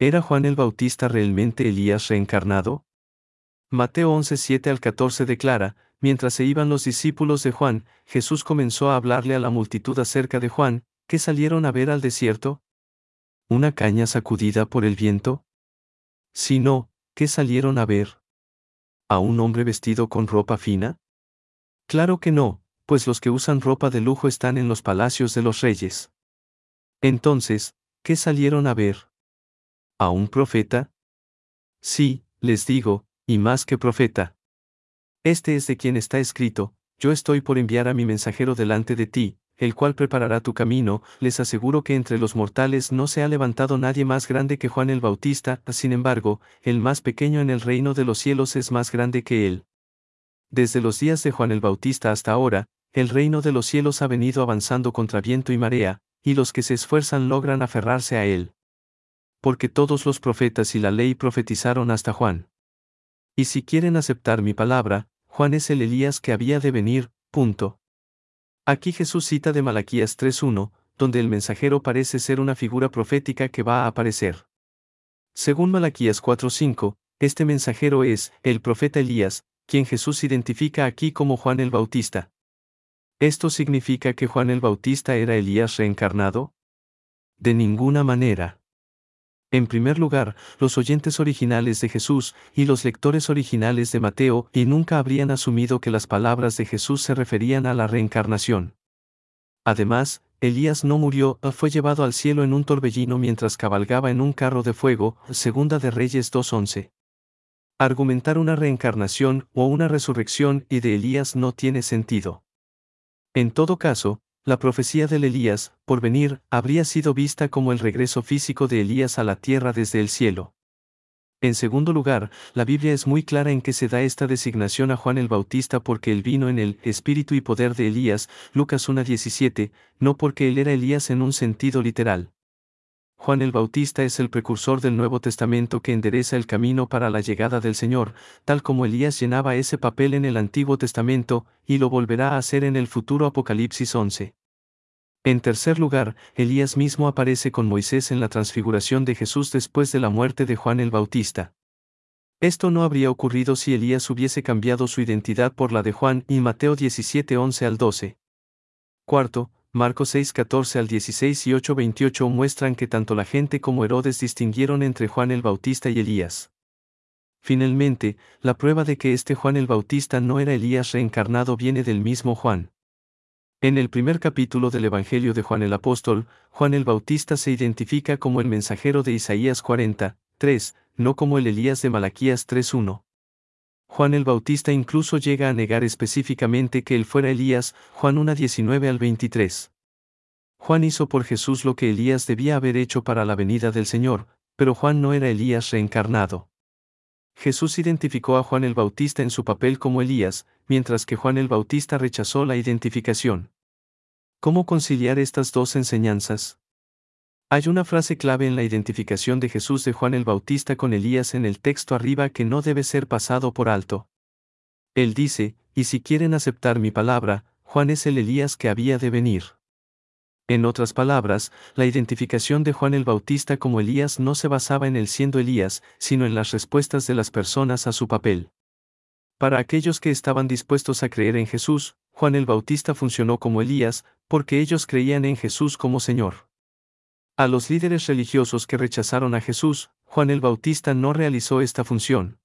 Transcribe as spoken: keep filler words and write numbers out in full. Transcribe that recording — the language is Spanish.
¿Era Juan el Bautista realmente Elías reencarnado? Mateo once siete al catorce declara: mientras se iban los discípulos de Juan, Jesús comenzó a hablarle a la multitud acerca de Juan. ¿Qué salieron a ver al desierto? ¿Una caña sacudida por el viento? Si no, ¿qué salieron a ver? ¿A un hombre vestido con ropa fina? Claro que no, pues los que usan ropa de lujo están en los palacios de los reyes. Entonces, ¿qué salieron a ver? ¿A un profeta? Sí, les digo, y más que profeta. Este es de quien está escrito: yo estoy por enviar a mi mensajero delante de ti, el cual preparará tu camino. Les aseguro que entre los mortales no se ha levantado nadie más grande que Juan el Bautista, sin embargo, el más pequeño en el reino de los cielos es más grande que él. Desde los días de Juan el Bautista hasta ahora, el reino de los cielos ha venido avanzando contra viento y marea, y los que se esfuerzan logran aferrarse a él. Porque todos los profetas y la ley profetizaron hasta Juan. Y si quieren aceptar mi palabra, Juan es el Elías que había de venir, punto. Aquí Jesús cita de Malaquías tres uno, donde el mensajero parece ser una figura profética que va a aparecer. Según Malaquías cuatro cinco, este mensajero es el profeta Elías, quien Jesús identifica aquí como Juan el Bautista. ¿Esto significa que Juan el Bautista era Elías reencarnado? De ninguna manera. En primer lugar, los oyentes originales de Jesús y los lectores originales de Mateo y nunca habrían asumido que las palabras de Jesús se referían a la reencarnación. Además, Elías no murió, fue llevado al cielo en un torbellino mientras cabalgaba en un carro de fuego, Segunda de Reyes dos once. Argumentar una reencarnación o una resurrección y de Elías no tiene sentido. En todo caso, la profecía del Elías, por venir, habría sido vista como el regreso físico de Elías a la tierra desde el cielo. En segundo lugar, la Biblia es muy clara en que se da esta designación a Juan el Bautista porque él vino en el espíritu y poder de Elías, Lucas uno diecisiete, no porque él era Elías en un sentido literal. Juan el Bautista es el precursor del Nuevo Testamento que endereza el camino para la llegada del Señor, tal como Elías llenaba ese papel en el Antiguo Testamento, y lo volverá a hacer en el futuro Apocalipsis once. En tercer lugar, Elías mismo aparece con Moisés en la transfiguración de Jesús después de la muerte de Juan el Bautista. Esto no habría ocurrido si Elías hubiese cambiado su identidad por la de Juan y Mateo diecisiete once al doce. Cuarto, Marcos seis catorce al dieciséis y ocho veintiocho muestran que tanto la gente como Herodes distinguieron entre Juan el Bautista y Elías. Finalmente, la prueba de que este Juan el Bautista no era Elías reencarnado viene del mismo Juan. En el primer capítulo del Evangelio de Juan el Apóstol, Juan el Bautista se identifica como el mensajero de Isaías cuarenta, tres, no como el Elías de Malaquías tres uno. Juan el Bautista incluso llega a negar específicamente que él fuera Elías, Juan uno diecinueve al veintitrés. Juan hizo por Jesús lo que Elías debía haber hecho para la venida del Señor, pero Juan no era Elías reencarnado. Jesús identificó a Juan el Bautista en su papel como Elías, mientras que Juan el Bautista rechazó la identificación. ¿Cómo conciliar estas dos enseñanzas? Hay una frase clave en la identificación de Jesús de Juan el Bautista con Elías en el texto arriba que no debe ser pasado por alto. Él dice: y si quieren aceptar mi palabra, Juan es el Elías que había de venir. En otras palabras, la identificación de Juan el Bautista como Elías no se basaba en él siendo Elías, sino en las respuestas de las personas a su papel. Para aquellos que estaban dispuestos a creer en Jesús, Juan el Bautista funcionó como Elías, porque ellos creían en Jesús como Señor. A los líderes religiosos que rechazaron a Jesús, Juan el Bautista no realizó esta función.